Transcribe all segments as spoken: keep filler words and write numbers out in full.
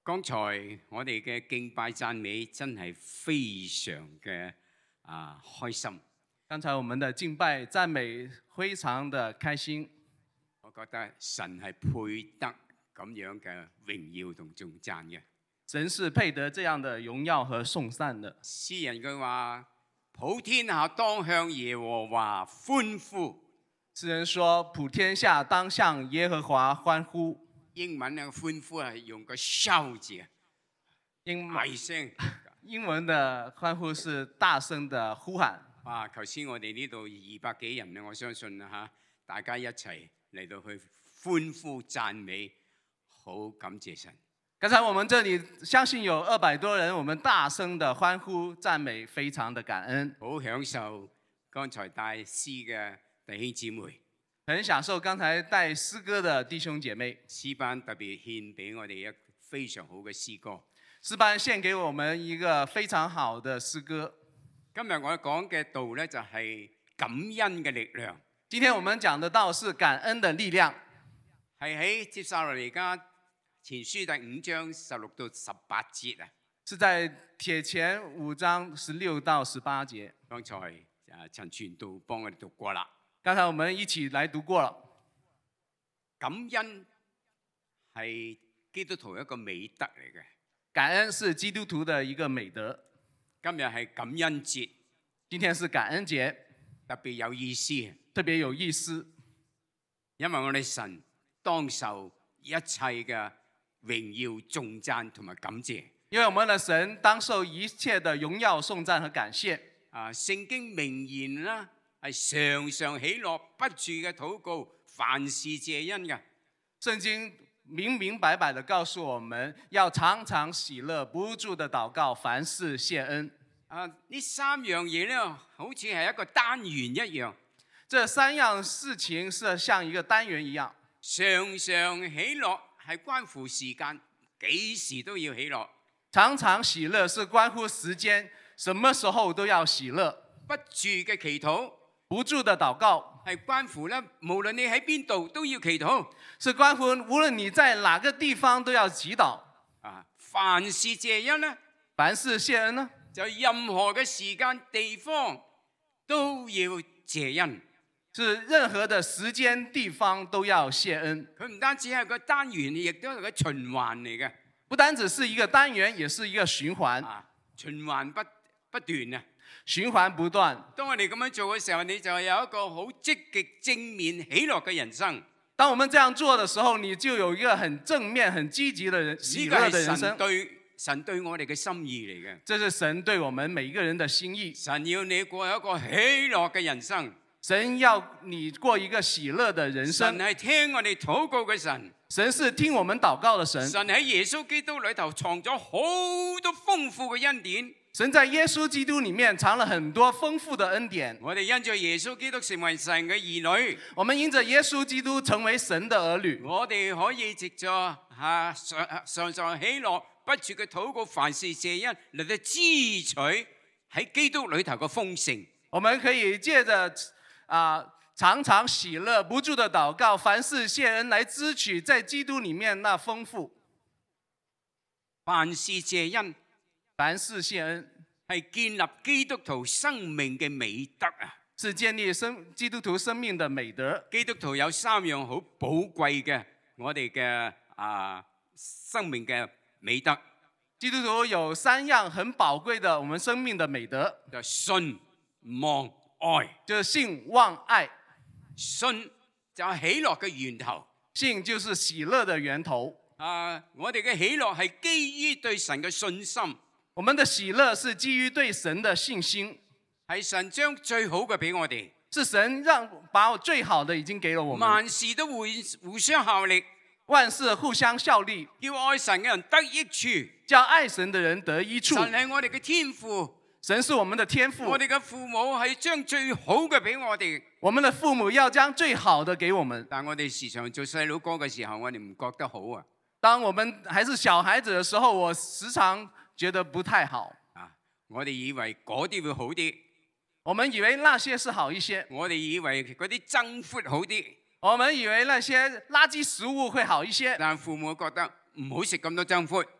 剛才我哋嘅敬拜讚美真係非常嘅啊開心。 剛才我們的敬拜讚美非常的開心。 我覺得神係配得咁樣嘅榮耀同頌讚嘅。 神是配得這樣的榮耀和頌讚的。 詩人佢話：普天下當向耶和華歡呼。 詩人說：普天下當向耶和華歡呼。 英文嘅歡呼係用個 shout 字啊， 英大聲。 英文的歡呼是大聲的呼喊。 哇！頭先我哋呢度二百幾人咧，我相信啊嚇，大家一齊嚟到去歡呼讚美，好感謝神。 剛才我們這裡相信有二百多人，我們大聲的歡呼讚美，非常的感恩。 好享受剛才帶詩嘅弟兄姊妹。 很享受剛才帶詩歌的弟兄姐妹。 詩班特別獻俾我哋一非常好嘅詩歌。 詩班獻給我們一個非常好的詩歌。 今日我講嘅道呢，就係感恩嘅力量。 今天我們講的道是感恩的力量， 係喺接撒羅尼迦前書第五章十六到十八節啊。 是在帖前五章十六到十八節。 剛才啊陳傳道幫我哋讀過啦。 剛才我們一起來讀過了。 感恩係基督徒一個美德嚟嘅。 感恩是基督徒的一個美德。 今日係感恩節， 今天是感恩節， 特別有意思， 特別有意思， 因為我哋神當受一切嘅榮耀、頌讚同埋感謝。 因為我們的神當受一切的榮耀、頌讚和感謝。 啊，聖經明言啦。係常常喜樂，不住嘅禱告，凡事謝恩嘅。 聖經明明白白地告訴我們，要常常喜樂，不住的禱告，凡事謝恩。 啊，呢三樣嘢咧，好似係一個單元一樣。 這三樣事情是像一個單元一樣。 常常喜樂係關乎時間，幾時都要喜樂。 常常喜樂是關乎時間，什麼時候都要喜樂。 不住嘅祈禱。 不住的禱告係關乎咧，無論你喺邊度都要祈禱， 是關乎無論你在哪個地方都要祈禱。 啊，凡事謝恩呢？ 凡事謝恩呢？ 就任何嘅時間地方都要謝恩。 是任何的時間地方都要謝恩。 佢唔單止係個單元，亦都係個循環嚟嘅。 不單只是一個單元，也是一個循環。 啊，循環不不斷啊！ 循環不斷。 當我哋咁樣做嘅時候，你就有一個好積極正面喜樂嘅人生。 當我們這樣做的時候，你就有一個很正面、很積極的人喜樂的人生。 呢個係神對神對我哋嘅心意嚟嘅。 這是神對我們每一個人的心意。 神要你過一個喜樂嘅人生。 神要你過一個喜樂的人生。 神係聽我哋禱告嘅神。 神是聽我們禱告的神。 神喺耶穌基督裏頭藏咗好多豐富嘅恩典。 神在耶穌基督裏面藏了很多豐富的恩典。 我哋因着耶穌基督成為神嘅兒女。 我們因着耶穌基督成為神的兒女。 我哋可以藉着啊常常常喜樂，不住嘅禱告，凡事謝恩，嚟到支取喺基督裏頭嘅豐盛。 我們可以借着啊、呃、常常喜樂，不住的禱告，凡事謝恩，來支取在基督裏面那豐富。 凡事謝恩。 凡事謝恩係建立基督徒生命嘅美德啊！ 是建立生基督徒生命的美德。 基督徒有三樣好寶貴嘅我哋嘅啊生命嘅美德。 基督徒有三樣很寶貴的我們生命的美德， 就信望愛， 就是信望愛。 信就係喜樂嘅源頭， 信就是喜樂的源頭。 啊，我哋嘅喜樂係基於對神嘅信心。 我們的喜樂是基於對神的信心， 係神將最好嘅俾我哋， 是神讓把最好的已經給了我們。 萬事都互互相效力， 萬事互相效力， 叫愛神嘅人得益處， 叫愛神的人得益處。 神係我哋嘅天父， 神是我們的天父。 我哋嘅父母係將最好嘅俾我哋， 我們的父母要將最好的給我們。 但我哋時常做細佬哥嘅時候，我哋唔覺得好啊。 當我們還是小孩子的時候，我時常覺得不太好啊！我哋以為嗰啲會好啲， 我們以為那些是好一些， 我哋以為嗰啲增闊好啲， 我們以為那些垃圾食物會好一些， 但父母覺得唔好食咁多增闊，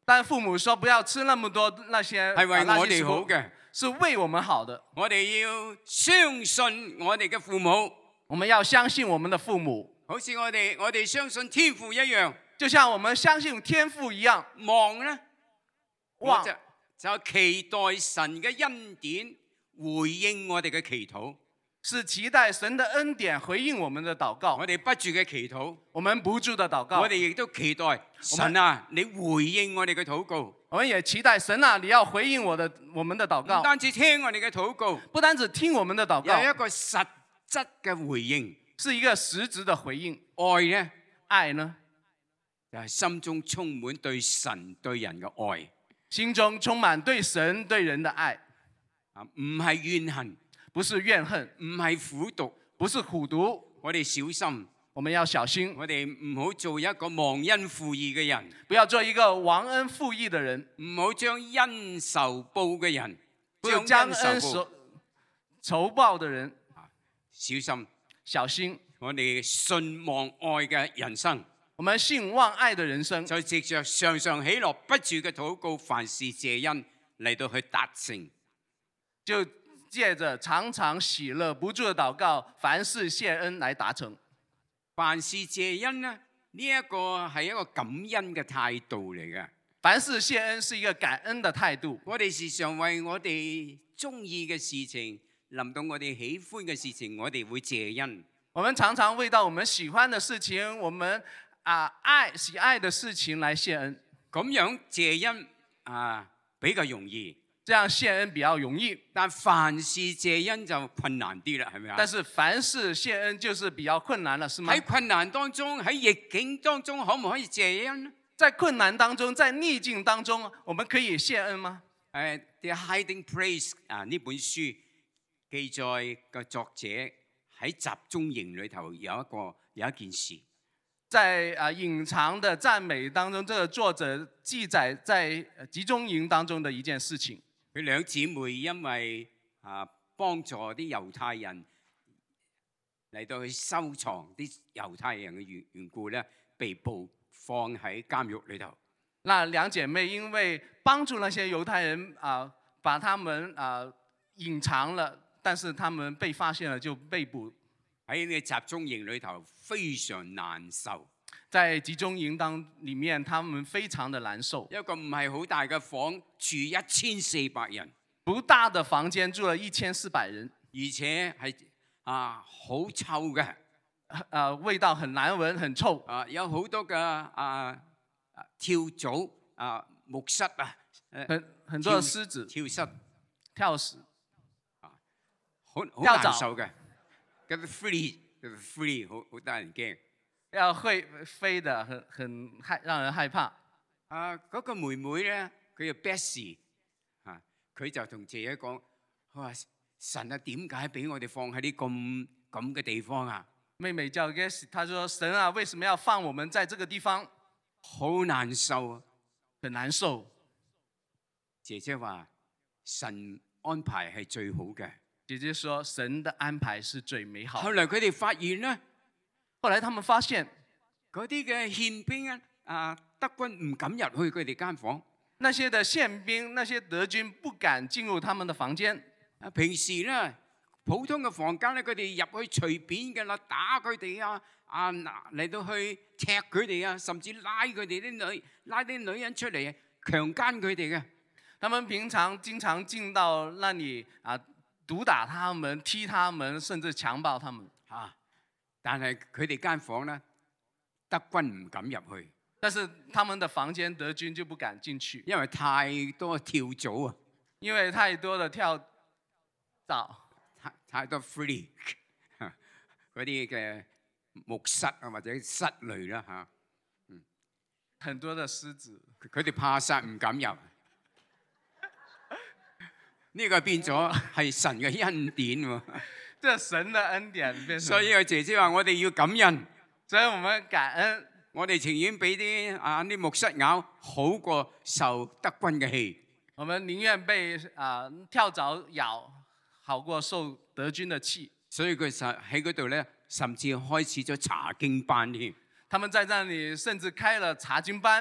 但父母說不要吃那麼多那些係為啊垃我圾食物， 哋好嘅。 是為我們好的。 我哋要相信我哋嘅父母， 我們要相信我們的父母， 好似我哋我哋相信天父一樣。 就像我們相信天父一樣。 望咧， 望我就就期待神嘅恩典回應我哋嘅祈禱。 是期待神的恩典回應我們的禱告。 我哋不住嘅祈禱， 我們不住的禱告。 我哋亦都期待神啊，你回應我哋嘅禱告。 我們也期待神啊，你要回應我的我們的禱告。 唔單止聽我哋嘅禱告， 不單止聽我們的禱告， 有一個實質嘅回應， 是一個實質的回應。 愛呢， 愛呢， 就係心中充滿對神對人嘅愛， 心中充滿對神對人的愛， 啊，唔係怨恨， 不是怨恨， 唔係苦毒， 不是苦毒。 我哋小心， 我們要小心， 我哋唔好做一個忘恩負義嘅人， 不要做一個忘恩負義的人， 唔好將恩仇報嘅人， 不要將恩恩仇報仇仇報的人， 小心， 小心。 我哋信望愛嘅人生， 我們信望愛的人生， 就藉着常常喜樂不住嘅禱告，凡事謝恩嚟到去達成。 就借着常常喜樂不住的禱告，凡事謝恩來達成。 凡事謝恩呢，呢、這、一個係一個感恩嘅態度嚟嘅。 凡事謝恩是一個感恩的態度。 我哋時常為我哋中意嘅事情，臨到我哋喜歡嘅事情，我哋會謝恩。 我們常常為到我們喜歡的事情，我們啊愛喜愛的事情來謝恩。 咁樣謝恩啊比較容易， 這樣謝恩比較容易。 但凡事謝恩就困難啲啦，係咪啊？ 但是凡事謝恩就是比較困難了，是嗎？ 喺困難當中，喺逆境當中，可唔可以謝恩呢？ 在困難當中，在逆境當中，我們可以謝恩嗎？ 誒，《The Hiding Place》啊，呢本書記載嘅作者喺集中營裏頭有一個有一件事， 在啊隱藏的讚美當中，這個作者記載在集中營當中的一件事情。 佢兩姊妹因為啊幫助啲猶太人嚟到去收藏啲猶太人嘅緣緣故咧，被捕放喺監獄裏頭。 那兩姐妹因為幫助那些猶太人啊，把他們啊隱藏了，但是他們被發現了就被捕。 喺呢個集中營裏頭非常難受。 在集中營當裡面，他們非常的難受。 一個唔係好大嘅房，住一千四百人， 不大的房間住了一千四百人， 而且係啊好臭嘅， 啊味道很難聞，很臭。 啊有好多嘅啊跳蚤啊木虱啊， 很很多的獅子跳蚤跳蚤， 啊好好跳蚤難受嘅，嗰啲 free 嗰啲 free 好好得人驚。 要會飛的，很很害，讓人害怕。 啊，嗰、那個妹妹咧，佢叫 Bessie 啊，佢就同姐姐講：佢話神啊，點解俾我哋放喺啲咁咁嘅地方啊？ 妹妹叫 Gessie，她說：神啊，為什麼要放我們在這個地方？ 好難受啊， 很難受。 姐姐話：神安排係最好嘅。 姐姐說：神的安排是最美好的。 後來佢哋發現咧。 後來他們發現， 嗰啲嘅憲兵啊，啊德軍唔敢入去佢哋間房。 那些的憲兵、那些德軍不敢進入他們的房間。 啊，平時咧普通嘅房間咧，佢哋入去隨便嘅啦，打佢哋啊，啊嚟到去踢佢哋啊，甚至拉佢哋啲女，拉啲女人出嚟強姦佢哋嘅。 他們平常經常進到那裡啊，毒打他們、踢他們，甚至強暴他們。 啊！但係佢哋間房咧，德軍唔敢入去。 但是他們的房間，德軍就不敢進去， 因為太多跳蚤啊！ 因為太多的跳蚤， 太太多 free 嗰啲嘅木虱啊，或者虱類啦嚇。嗯， 很多的獅子， 佢哋怕殺唔敢入。呢個變咗係神嘅恩典喎。 這神的恩典變成， 所以個姐姐話：我哋要感恩， 所以我們感恩， 我哋情願俾啲啊啲木虱咬，好過受德軍嘅氣。 我們寧願被啊、呃、跳蚤咬，好過受德軍的氣。 所以佢實喺嗰度咧，甚至開始咗查經班添。 他們在那裡甚至開了查經班。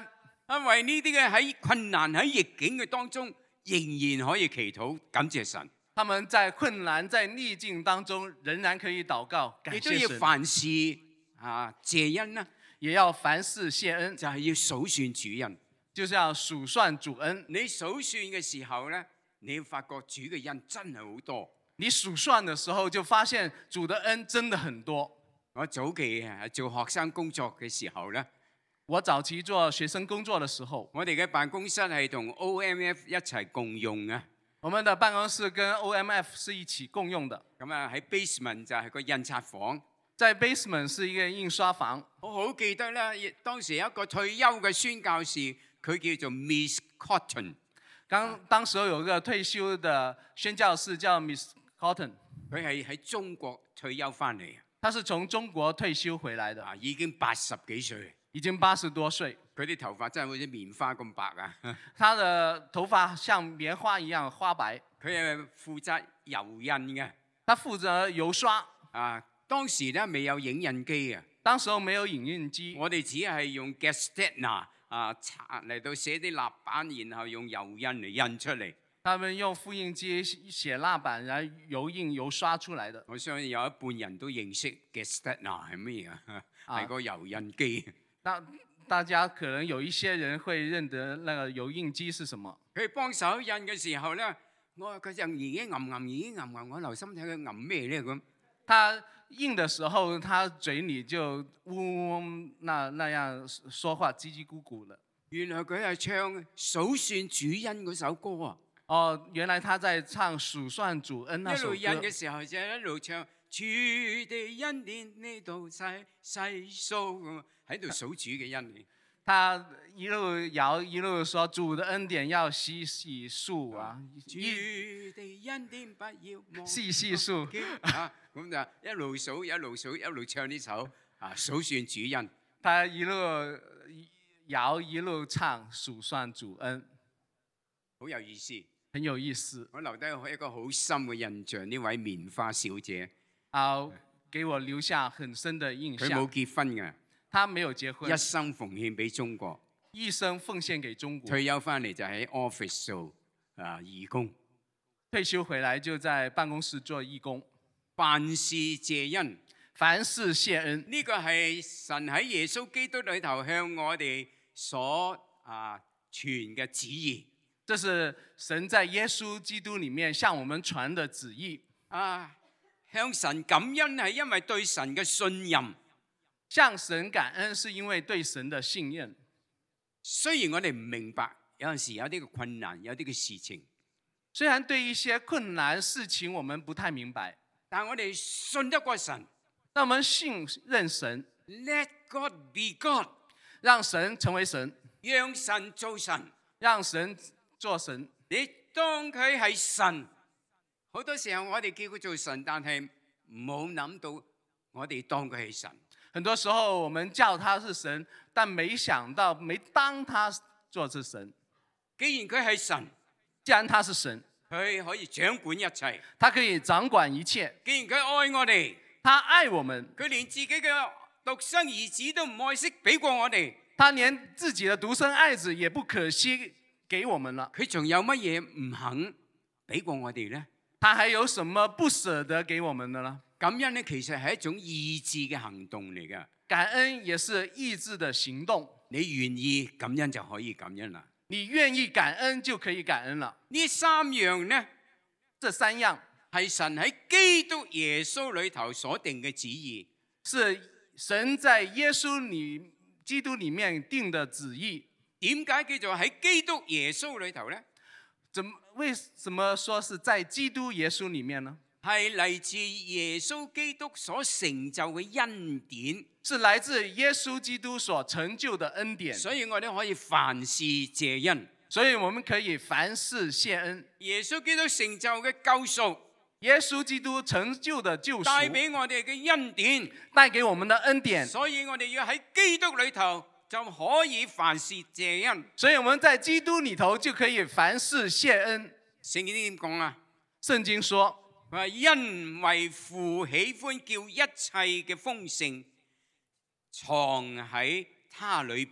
因為呢啲嘅喺困難喺逆境嘅當中，仍然可以祈禱感謝神。 他們在困難在逆境當中，仍然可以禱告感亦都謝神， 要凡事啊謝恩啦， 也要凡事謝恩， 就係要數算主恩。 就是要數算主恩。 你數算嘅時候咧，你要發覺主嘅恩真係好多。 你數算的時候，就發現主的恩真的很多。 我早期係做學生工作嘅時候咧， 我早期做學生工作的時候， 我哋嘅辦公室係同 O M F 一齊共用嘅。 我們的辦公室跟 O M F 是一起共用的。 咁啊喺 basement 就係個印刷房， 在 basement 是一個印刷房。 我好記得咧，當時有一個退休嘅宣教士，佢叫做 Miss Cotton。 剛當時有一個退休的宣教士叫 Miss Cotton， 佢係喺中國退休翻嚟， 他是從中國退休回來的， 啊已經八十幾歲， 已經八十多歲。 佢啲頭髮真係好似棉花咁白啊！ 他的頭髮像棉花一樣花白。 佢係負責油印嘅， 他負責油刷。 啊當時咧未有影印機啊， 當時候沒有影印機， 我哋只係用 Gestetner 啊嚟到寫啲蠟板，然後用油印嚟印出嚟。 他們用複印機寫蠟板，然後油印油刷出來的。 我相信有一半人都認識 Gestetner 係乜嘢啊？係個油印機。 大大家可能有一些人會認得那個油印機是什麼。 佢幫手印嘅時候咧，我佢就已經吟吟已經吟吟，我留心睇佢吟咩咧咁。 他印的時候，他嘴裡就嗡嗡那那樣說話，嘰嘰咕咕的。 原來佢係唱數算主恩嗰首歌啊！ 哦，原來他在唱數算主恩那首歌。 一路印嘅時候就一路唱主的恩典呢度細細數咁，喺度數主嘅恩典。 他一路搖一路說主的恩典要細細數啊， 主的恩典不要忘細細數啊，咁就一路數一路數一路唱呢首啊數算主恩。 他一路搖一路唱數算主恩， 好有意思， 很有意思。 我留低一個好深嘅印象，呢位棉花小姐啊，給我留下很深的印象。 佢冇結婚嘅。 他沒有結婚， 一生奉獻俾中國， 一生奉獻給中國。 退休翻嚟就喺 office 做啊義工， 退休回來就在辦公室做義工， 凡事謝恩， 凡事謝恩。 呢個係神喺耶穌基督裏頭向我哋所啊傳嘅旨意。 這是神在耶穌基督裡面向我們傳的旨意。 啊，向神感恩係因為對神嘅信任。 向神感恩是因為對神的信任。 雖然我哋唔明白，有陣時有啲嘅困難，有啲嘅事情。 雖然對一些困難事情我們不太明白， 但我哋信得過神。 但我們信任神。 Let God be God， 讓神成為神， 讓神做神， 讓神做神。 你當佢係神，好多時候我哋叫佢做神，但係冇諗到我哋當佢係神。 很多時候我們叫他是神，但沒想到沒當他做是神。 既然佢係神， 既然他是神， 佢可以掌管一切， 他可以掌管一切。 既然佢愛我哋， 他愛我們， 佢連自己嘅獨生兒子都唔愛惜俾過我哋， 他連自己的獨生愛子也不可惜給我們了。 佢仲有乜嘢唔肯俾過我哋呢？ 他還有什麼不捨得給我們的呢？ 感恩咧，其實係一種意志嘅行動嚟㗎。 感恩也是意志的行動。 你願意感恩就可以感恩啦。 你願意感恩就可以感恩了。 呢三樣呢， 這三樣係神喺基督耶穌裏頭所定嘅旨意， 是神在耶穌裏基督裏面定的旨意。 點解叫做喺基督耶穌裏頭呢？ 怎麼為什麼說是在基督耶穌裏面呢？ 係嚟自耶穌基督所成就嘅恩典， 是來自耶穌基督所成就的恩典。 所以我哋可以凡事謝恩。 所以我們可以凡事謝恩。 耶穌基督成就嘅救贖， 耶穌基督成就的救贖， 帶俾我哋嘅恩典， 帶給我們的恩典。 所以我哋要喺基督裏頭就可以凡事謝恩。 所以我們在基督裏頭就可以凡事謝恩。 聖經點講啊？ 聖經說。 話因為父喜歡叫一切嘅豐盛藏喺他裏邊，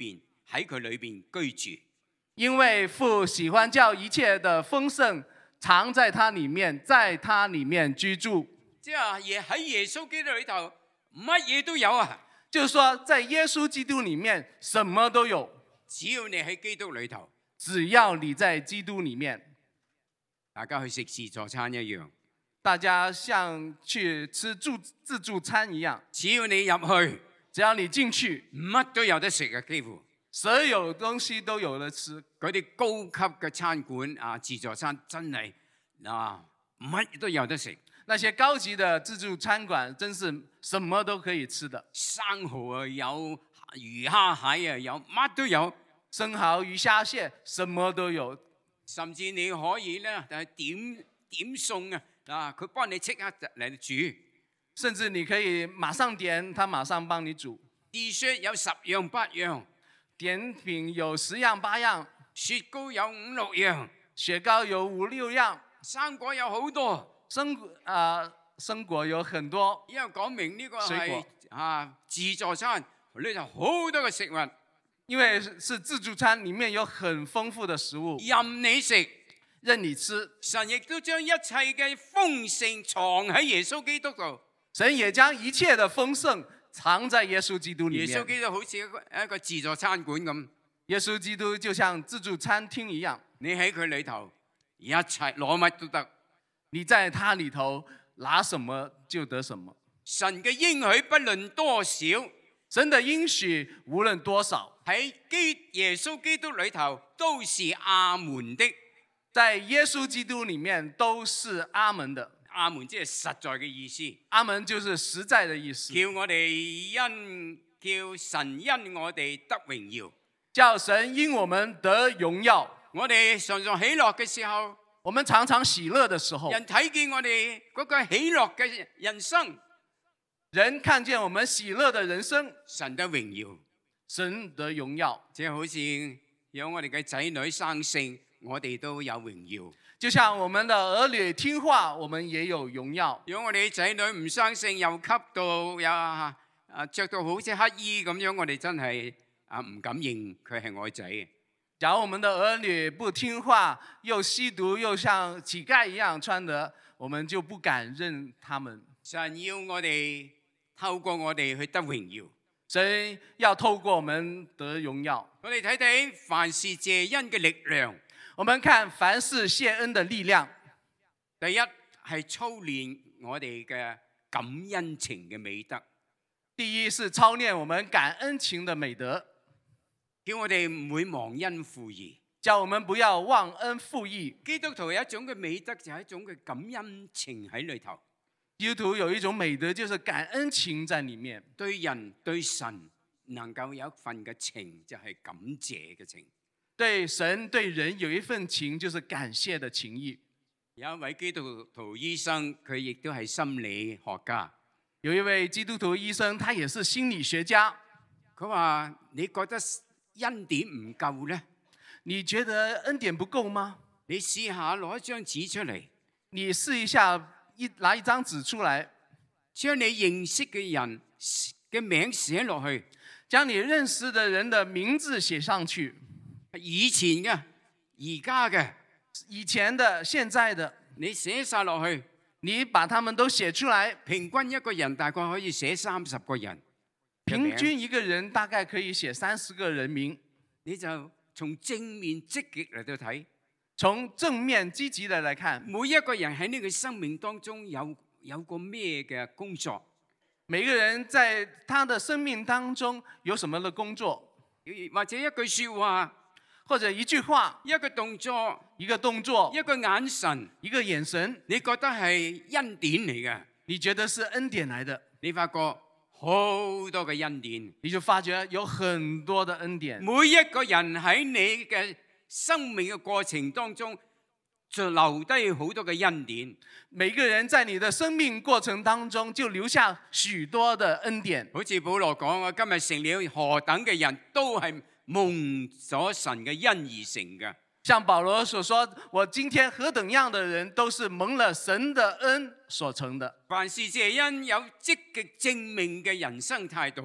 喺佢裏邊居住。 因為父喜歡叫一切的豐盛藏在他裡面，在他裡面居住。 即係嘢喺耶穌基督裏頭，乜嘢都有啊！ 就是說，在耶穌基督裡面，什麼都有。 只要你喺基督裏頭， 只要你在基督裡面， 大家去食自助餐一樣。 大家像去吃自自助餐一樣， 只要你入去， 只要你進去， 乜都有得食啊！幾乎所有東西都有得吃。 嗰啲高級嘅餐館啊，自助餐真係啊，乜都有得食。 那些高級的自助餐館，真是什麼都可以吃的。 生蠔啊，有魚蝦蟹啊，有乜都有。 生蠔、魚蝦蟹，什麼都有。 甚至你可以咧，就係點點餸啊，啊，佢幫你即刻嚟煮。 甚至你可以馬上點，他馬上幫你煮。 dessert有十樣八樣， 點品有十樣八樣， 雪糕有五六樣， 雪糕有五六樣， 生果有好多。 生啊、呃，生果有很多。 因為講明呢個係水果啊自助餐，裏頭好多嘅食物。 因為是自助餐，裡面有很豐富的食物， 任你食， 任你吃。 神亦都將一切嘅豐盛藏喺耶穌基督度。 神也將一切的豐盛藏在耶穌基督裡面。 耶穌基督好似一個一個自助餐館咁。 耶穌基督就像自助餐廳一樣， 你喺佢裏頭，一切攞乜都得。 你在他裡頭拿什麼就得什麼。 神嘅應許不論多少， 神的應許無論多少， 喺基耶穌基督裏頭都是阿門的。 在耶穌基督裡面都是阿門的。 阿門即係實在嘅意思。 阿門就是實在的意思。 叫我哋因叫神因我哋得榮耀， 叫神因我們得榮耀。 我哋常常喜樂嘅時候， 我們常常喜樂的時候， 人睇見我哋嗰個喜樂嘅人生， 人看見我們喜樂的人生， 神得榮耀， 神得榮耀。 即係好似有我哋嘅仔女生性，我哋都有榮耀。 就像我們的兒女聽話，我們也有榮耀。 如果我哋仔女唔生性，又吸到又啊著到好似乞衣咁樣，我哋真係啊唔敢認佢係我仔嘅。 假如我們的兒女不聽話，又吸毒，又像乞丐一樣穿的，我們就不敢認他們。 神要我哋透過我哋去得榮耀， 神要透過我們得榮耀。 我哋睇睇凡事謝恩嘅力量。 我們看凡事謝恩的力量。 第一係操練我哋嘅感恩情嘅美德。 第一是操練我們感恩情的美德， 叫我哋唔會忘恩負義， 叫我們不要忘恩負義。 基督徒有一種嘅美德，就係一種嘅感恩情喺裏頭。 基督徒有一種美德，就是感恩情在裡面。 對人對神能夠有一份嘅情，就係感謝嘅情。 對神對人有一份情，就是感謝的情誼。 有一位基督徒醫生，佢亦都係心理學家。 有一位基督徒醫生，他也是心理學家。 佢話：你覺得恩典唔夠呢？ 你覺得恩典不夠嗎？ 你試下攞一張紙出嚟， 你試一下，一拿一張紙出來， 將你認識嘅人嘅名寫落去， 將你認識的人的名字寫上去。 以前嘅、而家嘅、 以前的、現在的， 你寫晒落去， 你把他們都寫出來。 平均一個人大概可以寫三十個人， 平均一個人大概可以寫三十個人名。 你就從正面積極嚟到睇， 從正面積極的來看， 每一個人喺呢個生命當中有有個咩嘅工作？ 每個人在他的生命當中有什麼的工作？ 或者一句說話， 或者一句話， 一個動作， 一個動作， 一個眼神， 一個眼神， 你覺得係恩典嚟嘅？ 你覺得是恩典來的？ 你發覺好多嘅恩典， 你就發覺有很多的恩典。 每一個人喺你嘅生命嘅過程當中，就留低好多嘅恩典。 每個人在你的生命過程當中，就留下許多的恩典。 好似保羅講，我今日成了何等嘅人，都係蒙咗神嘅恩而成嘅。 像保羅所說，我今天何等樣的人，都是蒙了神的恩所成的。 凡事謝恩有積極正面嘅人生態度。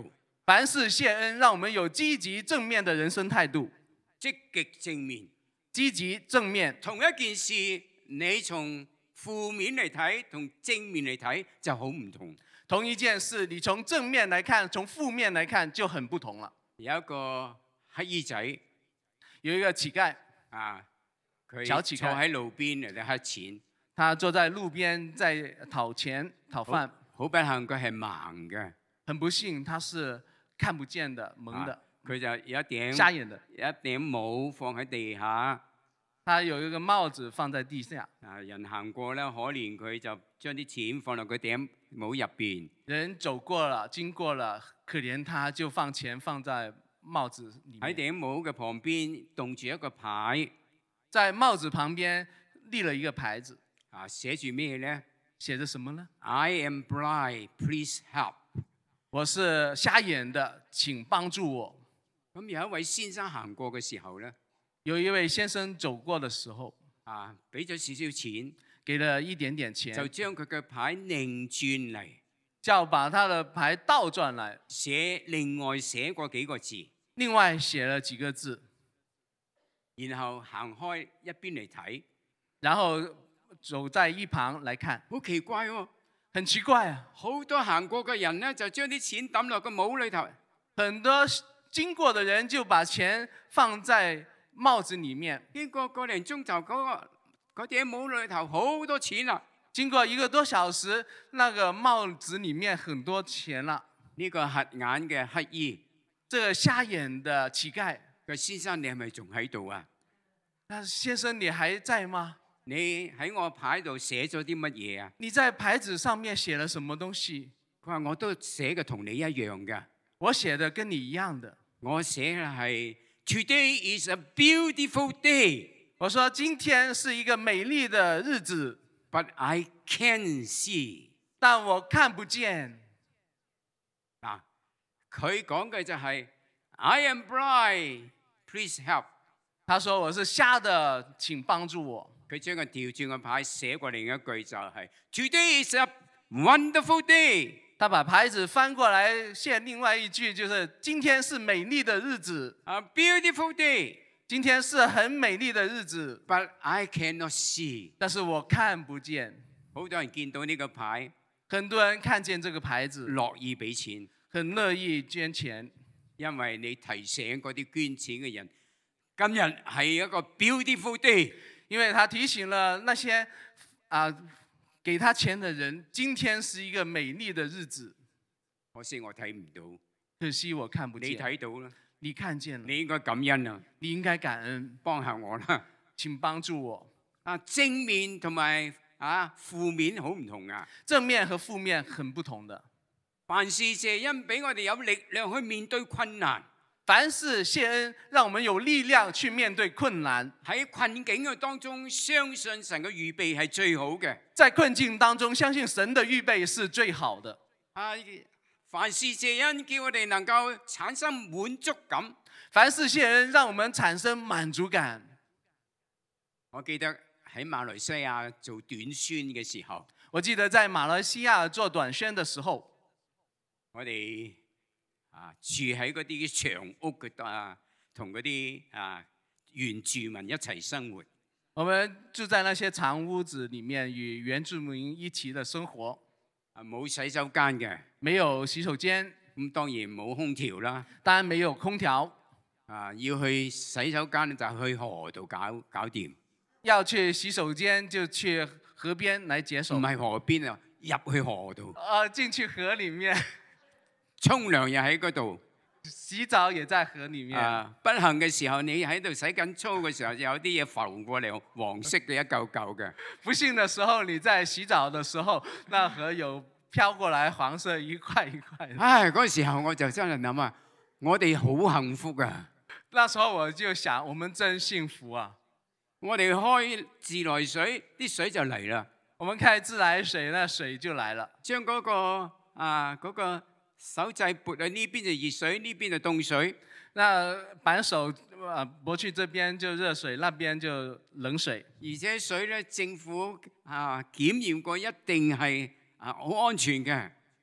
凡事謝恩，讓我們有積極正面的人生態度。 積極正面， 積極正面， 同一件事，你從負面嚟睇，同正面嚟睇就好唔同。 同一件事，你從正面來看，從負面來看就很不同了。 有一個乞兒仔， 有一個乞丐啊，佢小乞丐坐喺路邊嚟到乞錢。 他坐在路邊在討錢討飯。 好不幸佢係盲嘅， 很不幸他是看不見的蒙的。 佢、啊、就有一頂瞎眼的， 有一頂帽放喺地下。 他有一個帽子放在地下。 啊，人行過咧，可憐佢就將啲錢放落佢頂帽入邊。 人走過了，經過了，可憐他就放錢放在帽子裡面。 喺頂帽嘅旁邊棟住一個牌， 在帽子旁邊立了一個牌子。 啊，寫住咩咧？ 寫着什麼呢 ？I am blind, please help。 我是瞎眼的，請幫助我。 咁有一位先生行過嘅時候咧， 有一位先生走過的時候， 啊，俾咗少少錢， 給了一點點錢， 就將佢嘅牌擰轉嚟， 叫把他的牌倒轉來， 寫另外寫過幾個字， 另外寫了幾個字， 然後行開一邊嚟睇， 然後走在一旁來看。 好奇怪喎、哦， 很奇怪啊！ 好多行過嘅人咧，就將啲錢抌落個帽裏頭。 很多經過的人就把錢放在帽子裡面。 經過個零鐘頭，嗰、嗰個嗰頂帽裏頭好多錢啦。 經過一個多小時，那個帽子裡面很多錢啦。 呢個瞎眼嘅乞兒， 這個瞎眼的乞丐， 個先生你係咪仲喺度啊？ 那先生你還在嗎？ 你喺我牌度寫咗啲乜嘢啊？ 你在牌子上面寫了什麼東西？ 佢話我都寫嘅同你一樣嘅。 我寫的跟你一樣的。 我寫嘅係 Today is a beautiful day。 我說今天是一個美麗的日子 ，But I can't see。 但我看不見。 嗱，佢講嘅就係 I am blind, please help。 他說我是瞎的，請幫助我。 佢將個調轉個牌寫過另一句就係 Today is a wonderful day。 他把牌子翻過來寫另外一句，就是今天是美麗的日子。 A beautiful day。 今天是很美麗的日子。 But I cannot see。 但是我看不見。 好多人見到呢個牌， 很多人看見這個牌子， 樂意俾錢， 很樂意捐錢， 因為你提醒嗰啲捐錢嘅人，今日係一個 beautiful day。 因為他提醒了那些啊、呃、給他錢的人，今天是一個美麗的日子。 可惜我睇唔到， 可惜我看不見。 你睇到啦， 你看見了， 你應該感恩啊， 你應該感恩， 幫下我啦， 請幫助我。 啊，正面同埋啊負面好唔同啊， 正面和負面很不同的。 凡事謝恩，俾我哋有力量去面對困難。 凡事謝恩，讓我們有力量去面對困難。 喺困境嘅當中，相信神嘅預備係最好嘅。 在困境當中，相信神的預備是最好的。 啊，凡事謝恩，叫我哋能夠產生滿足感。 凡事謝恩，讓我們產生滿足感。 我記得喺馬來西亞做短宣嘅時候， 我記得在馬來西亞做短宣的時候， 我哋啊住喺嗰啲長屋嘅啊，同嗰啲啊原住民一齊生活。 我們住在那些長屋子裡面，與原住民一起的生活。 啊，冇洗手間嘅， 沒有洗手間， 咁當然冇空調啦。 當然沒有空調。 啊，要去洗手間就去河度搞搞掂。 要去洗手間就去河邊來解手。 唔係河邊啊，入去河度。 啊，進去河裡面。 沖涼又喺嗰度。 洗澡也在河裡面。 啊，不幸嘅時候，你喺度洗緊澡嘅時候，有啲嘢浮過嚟，黃色嘅一嚿嚿嘅。 不幸的時候，你在洗澡的時候，那河有飄過來黃色一塊一塊。 唉，嗰時候我就真係諗啊，我哋好幸福啊！ 那時候我就想，我們真幸福啊！ 我哋開自來水，啲水就嚟啦。 我們開自來水，那水就來了。 將嗰個啊嗰個手掣撥喺呢邊就熱水，呢邊就凍水。 那扳手啊撥去這邊就熱水，那邊就冷水。 而且水咧，政府啊檢驗過一定係啊好安全嘅。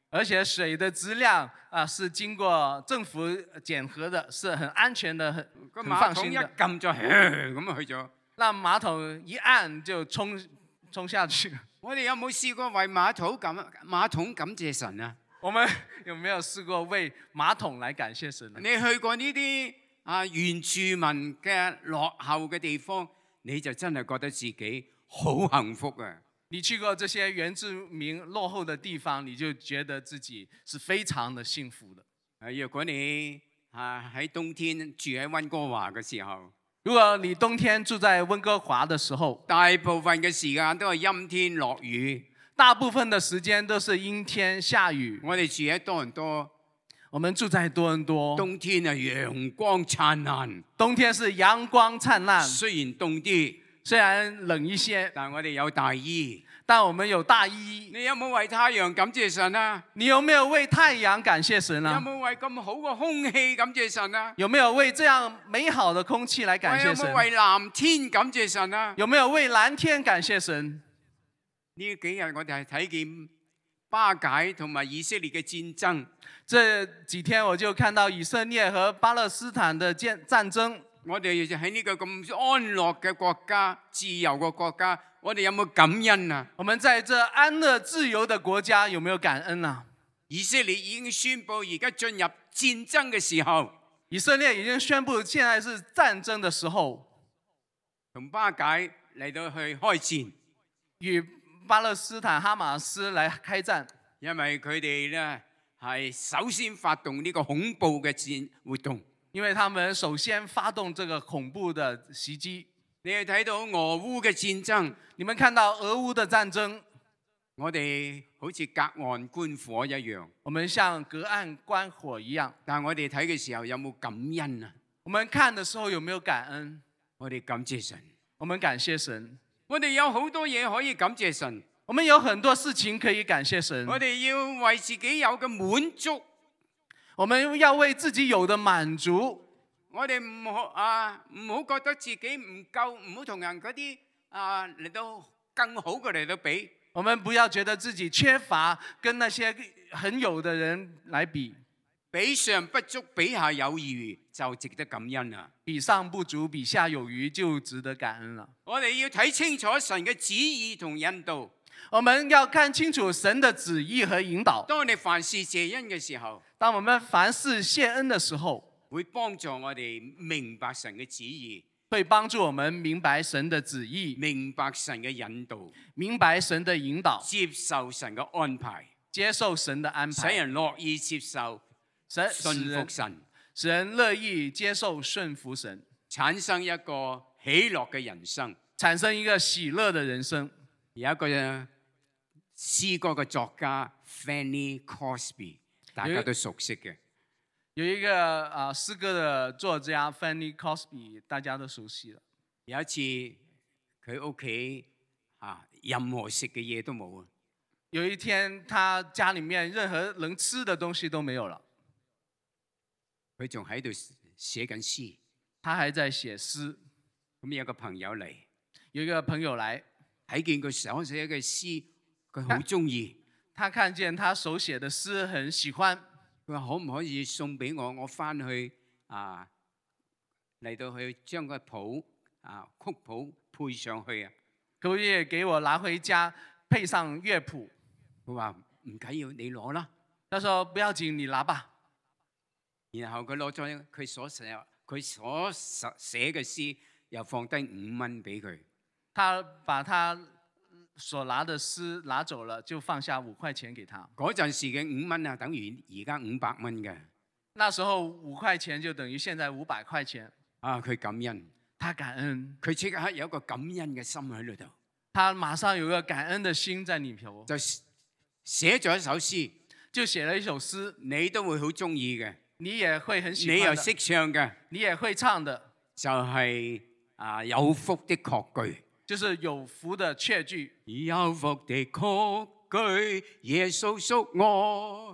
而且水的質量啊是經過政府檢核的，是很安全的，很個很馬桶一放心的。 撳就咁去咗。 那馬桶一按就沖沖下去。 我哋有冇試過為馬桶感馬桶感謝神啊？ 我們有沒有試過為馬桶來感謝神呢？ 你去過呢啲啊原住民嘅落後嘅地方，你就真係覺得自己好幸福啊！ 你去過這些原住民落後的地方，你就覺得自己是非常的幸福的。 啊，若果你啊喺冬天住喺溫哥華嘅時候， 如果你冬天住在溫哥華的時候， 大部分嘅時間都係陰天落雨。 大部分的時間都是陰天下雨。 我哋住喺多倫多， 我們住在多倫多， 冬天啊陽光燦爛， 冬天是陽光燦爛， 雖然凍啲， 雖然冷一些， 但我哋有大衣。 但我們有大衣。 你有冇為太陽感謝神啊？ 你有沒有為太陽感謝神有啊？ 冇為咁好嘅空氣感謝神啊？ 有沒有為這樣美好的空氣來感謝神？ 有冇為藍天感謝神啊？ 有沒有為藍天感謝神？ 呢幾日我哋係睇見巴解同埋以色列嘅戰爭。 這幾天我就看到以色列和巴勒斯坦的戰戰爭。 我哋就喺呢個咁安樂嘅國家、自由嘅國家，我哋有冇感恩啊？ 我們在這安樂自由的國家有沒有感恩啊？ 以色列已經宣布而家進入戰爭嘅時候， 以色列已經宣布現在是戰爭的時候， 同巴解嚟到去開戰， 與巴勒斯坦哈馬斯來開戰， 因為佢哋咧係首先發動呢個恐怖嘅戰活動。 因為他們首先發動這個恐怖的襲擊。 你哋睇到俄烏嘅戰爭， 你們看到俄烏的戰爭， 我哋好似隔岸觀火一樣。 我們像隔岸觀火一樣。 但係我哋睇嘅時候有冇感恩啊？ 我們看的時候有沒有感恩？ 我哋感謝神。 我們感謝神。 我哋有好多嘢可以感謝神。 我們有很多事情可以感謝神。 我哋要為自己有嘅滿足。 我們要為自己有的滿足。 我哋唔好啊，唔好覺得自己唔夠，唔好同人嗰啲啊嚟到更好嘅嚟到比。 我們不要覺得自己缺乏，跟那些很有的人來比。 比上不足，比下有餘，就值得感恩啦。 比上不足，比下有餘，就值得感恩了。 我哋要睇清楚神嘅旨意同引導。 我們要看清楚神的旨意和引導。 當我哋凡事謝恩嘅時候， 當我們凡事謝恩的時候， 會幫助我哋明白神嘅旨意， 會幫助我們明白神的旨意， 明白神嘅引導， 明白神的引導， 接受神嘅安排， 接受神的安排， 使人樂意接受， 神信服神， 使人樂意接受順服神， 產生一個喜樂嘅人生， 產生一個喜樂的人生。 有一個詩歌嘅作家 Fanny Crosby， 大家都熟悉嘅。 有一個啊詩歌的作家 Fanny Crosby， 大家都熟悉了。 有一次佢屋企啊，任何食嘅嘢都冇啊。 有一天，他家裡面任何能吃的東西都沒有了。 佢仲喺度寫緊詩， 他還在寫詩。 咁有個朋友嚟， 有一個朋友來睇見佢手寫嘅詩，佢好中意。 他看見他手寫的詩，很喜歡。 佢話可唔可以送俾我？我翻去啊嚟到去將個譜啊曲譜配上去啊。 可唔可以給我拿回家配上樂譜？ 佢話唔緊要，你攞啦。 他說不要緊，你拿吧。 然後佢攞咗佢所寫佢所寫嘅詩，又放低五蚊俾佢。 他把他所拿的詩拿走了，就放下五塊錢給他。 嗰陣時嘅五蚊啊，等於而家五百蚊嘅。 那時候五塊錢就等於現在五百塊錢。 啊，佢感恩， 他感恩， 佢即刻有一個感恩嘅心喺度。 他馬上有個感恩的心在裏頭， 就寫咗一首詩， 就寫了一首詩， 你都會好中意嘅， 你也會很喜歡， 你又識唱嘅， 你也會唱的， 就係、是、啊有福的確據。 就是有福的確據， 有福的確據，耶穌屬我，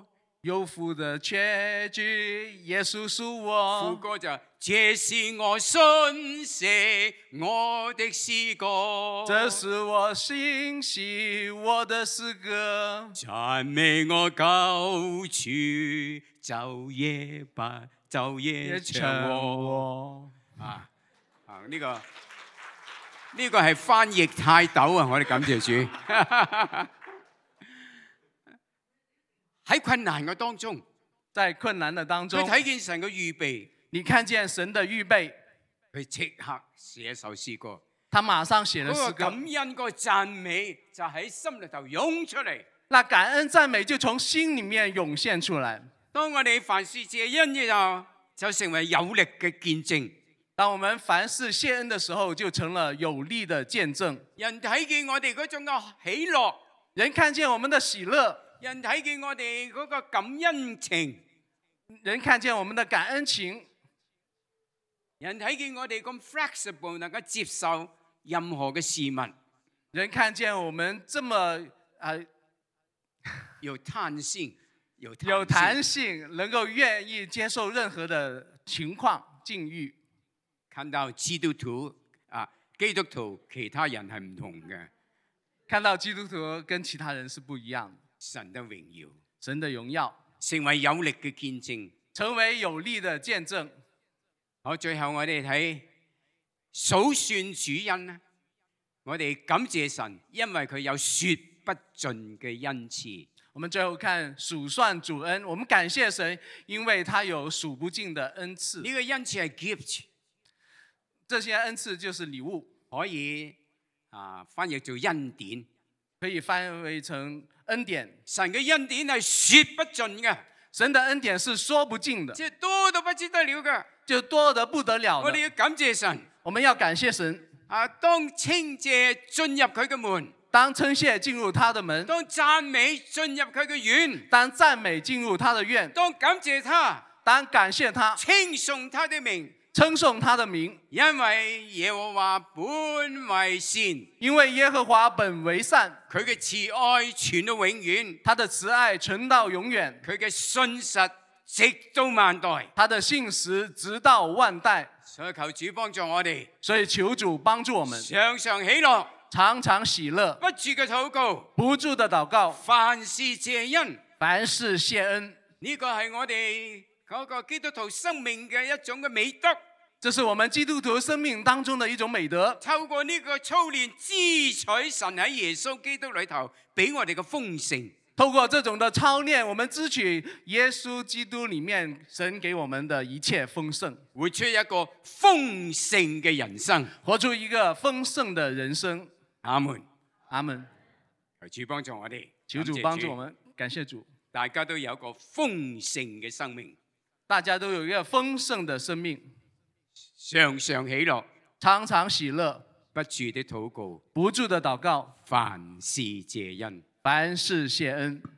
有福的确据，耶穌屬副我。 歌就這是我信息，我的詩歌。 這是我信息，我的詩歌。 讚美我救主，晝夜不晝夜唱我。啊啊！呢、這個呢、這個係翻譯泰斗啊！我哋感謝主。喺困難嘅當中， 在困難的當中， 佢睇見神嘅預備， 你看見神的預備， 佢即刻寫一首詩歌。 他馬上寫了詩嗰個感歌。 恩、嗰個讚美就喺心裏頭湧出嚟。 那感恩讚美就從心裏面湧現出來。 當我哋凡事謝恩嘅時候，就成為有力嘅見證。 當我們凡事謝恩的時候，就成了有力的見證。 人睇見我哋嗰種嘅喜樂， 人看見我們的喜樂， 人睇見我哋嗰個感恩情， 人看見我們的感恩情， 人睇見我哋咁 flexible 能夠接受任何嘅事物， 人看見我們這麼啊、呃、 有彈性，有彈性有彈性，能夠願意接受任何的情況境遇。 看到基督徒啊，基督徒其他人係唔同嘅， 看到基督徒跟其他人是不一樣的。 神的榮耀， 神的榮耀， 成為有力嘅見證， 成為有力的見證。 好，最後我哋睇數算主恩啦，我哋感謝神，因為佢有說不盡嘅恩賜。 我們最後看數算主恩，我們感謝神，因為他有數不盡的恩賜。 呢個恩賜係 gift。 這些恩賜就是禮物， 可以啊翻譯做恩典， 可以翻譯成恩典。 神嘅恩典係說不盡嘅， 神的恩典是說不盡的， 即係多到不知得了嘅， 就多得不得了的。 我哋要感謝神， 我們要感謝神。 啊，當稱謝進入佢嘅門， 當稱謝進入他的門， 當讚美進入佢嘅院， 當讚美進入他的院， 當感謝他， 當感謝他， 稱頌他的名。 稱頌他的名， 因為耶和華本為善， 因為耶和華本為善， 佢嘅慈愛傳到永遠， 他的慈愛存到永遠， 佢嘅信實直到萬代， 他的信實直到萬代。 所以求主幫助我哋， 所以求主幫助我們， 常常喜樂， 常常喜樂， 不住嘅禱告， 不住的禱告， 凡事謝恩， 凡事謝恩。 呢個係我哋嗰個基督徒生命嘅一種嘅美德。 這是我們基督徒生命當中的一種美德。 透過呢個操練，支取神喺耶穌基督裏頭俾我哋嘅豐盛。 透過這種的操練，我們支取耶穌基督裏面神給我們的一切豐盛， 活出一個豐盛嘅人生， 活出一個豐盛的人生。 阿門， 阿門。 求主幫助我哋， 求主幫助我們，感謝主。 大家都有一個豐盛嘅生命， 大家都有一個豐盛的生命， 常常喜樂， 常常喜樂， 不住的禱告， 不住的禱告， 凡事謝恩。 凡事謝恩。